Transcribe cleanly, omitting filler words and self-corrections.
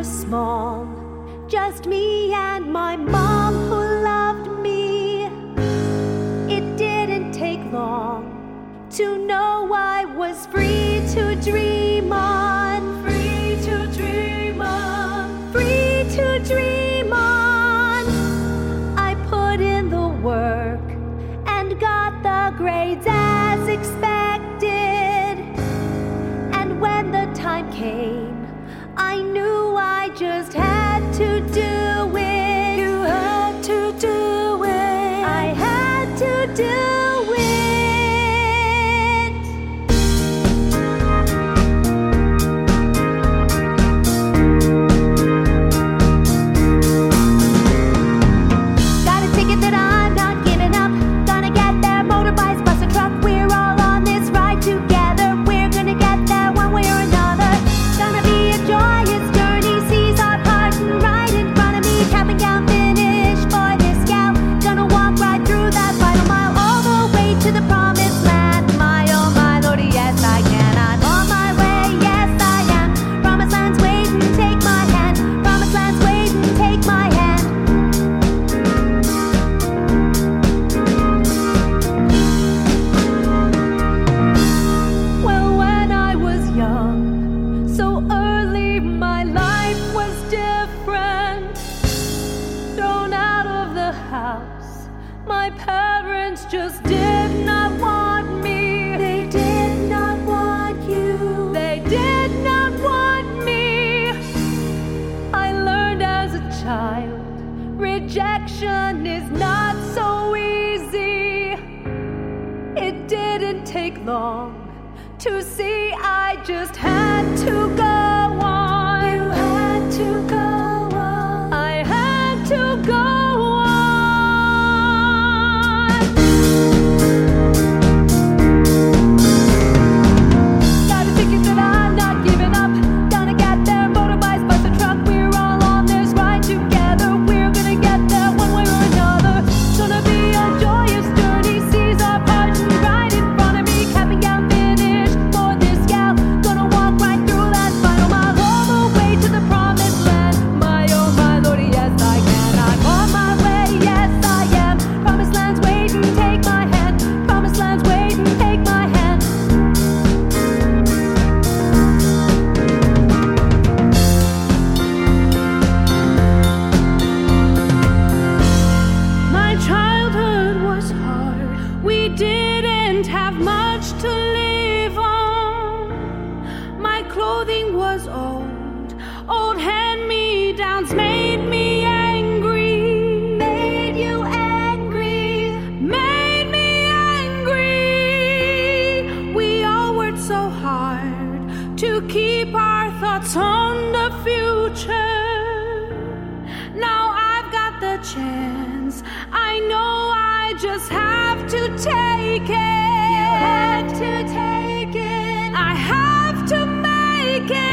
was small, just me and my mom who loved me. It didn't take long to know I was free to dream on, free to dream on, free to dream on. I put in the work and got the grades as expected. And when the time came, I knew I just had to do it. You had to do it. I had to do it. Got a ticket that I'm not giving up. Gonna get there, motorbikes, bus or truck. We're all on this ride together. We're gonna get there one way or another. Gonna be a joyous journey. Seas our part and right in front of me. Counting down finish for this gal. Gonna walk right through that final mile, all the way to the promised land. My oh my lordy, yes I can. I'm on my way, yes I am. Promised land's waiting, take my hand. Promised land's waiting, take my hand. Well, when I was young, so early my life was different. Thrown out of the house, my parents just did not want me. They did not want you. They did not want me. I learned as a child, rejection is not so easy. It didn't take long to see I just had to go on. You had to go on. I had to go on. Got a ticket that I'm not giving up. Gonna get there, motorbikes, bus or truck. We're all on this ride together. We're gonna get there one way or another. Gonna be a joyous journey. Seas our part and right in front of me. Capping down finish for this gal. Gonna walk right through that final mile, all the way to the promised land. My oh my lordy, yes I can. I'm on my way, yes I am. Promised land's waiting, take my hand. Promised land's waiting, take my hand. My childhood was hard. We didn't have much to live on. My clothing was old. Old hand-me-downs made me angry. Made you angry. Made me angry. We all worked so hard to keep our thoughts on the future. Now I've got the chance. I know I just have to take it. You have to take it. I have to make it.